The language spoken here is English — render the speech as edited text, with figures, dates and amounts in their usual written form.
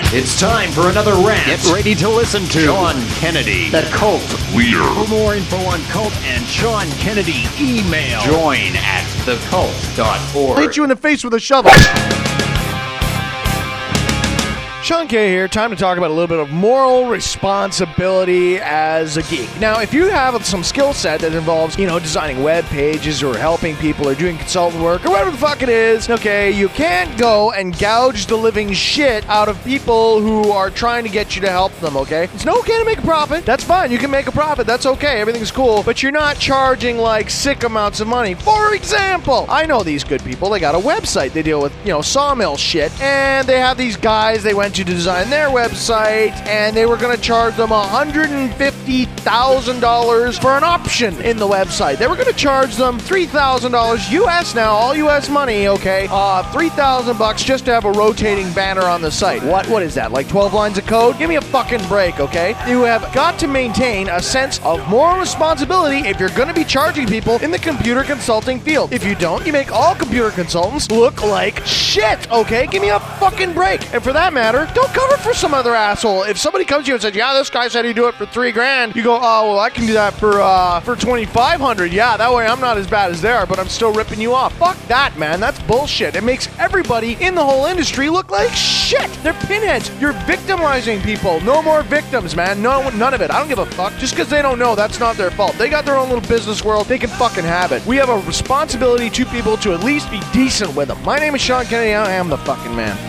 It's time for another rant. Get ready to listen to Sean Kennedy, the cult leader. For more info on Cult and Sean Kennedy, email. Join at thecult.org. Hit you in the face with a shovel. Sean K here. Time to talk about a little bit of moral responsibility as a geek. Now, if you have some skill set that involves, designing web pages or helping people or doing consultant work or whatever the fuck it is, okay, you can't go and gouge the living shit out of people who are trying to get you to help them, okay? It's not okay to make a profit. That's fine. You can make a profit. That's okay. Everything's cool. But you're not charging, sick amounts of money. For example, I know these good people. They got a website. They deal with, sawmill shit. And they have these guys they went to design their website, and they were going to charge them $150,000 for an option in the website. They were going to charge them $3,000 US now, all US money, okay? $3,000 just to have a rotating banner on the site. What is that, 12 lines of code? Give me a fucking break, okay? You have got to maintain a sense of moral responsibility if you're going to be charging people in the computer consulting field. If you don't, you make all computer consultants look like shit, okay? Give me a fucking break. And for that matter, don't cover for some other asshole. If somebody comes to you and says, yeah, this guy said he'd do it for $3,000, you go, oh, well, I can do that for $2,500. Yeah, that way I'm not as bad as they are, but I'm still ripping you off. Fuck that, man. That's bullshit. It makes everybody in the whole industry look like shit. They're pinheads. You're victimizing people. No more victims, man. No, none of it. I don't give a fuck. Just because they don't know, that's not their fault. They got their own little business world. They can fucking have it. We have a responsibility to people to at least be decent with them. My name is Sean Kennedy. I am the fucking man.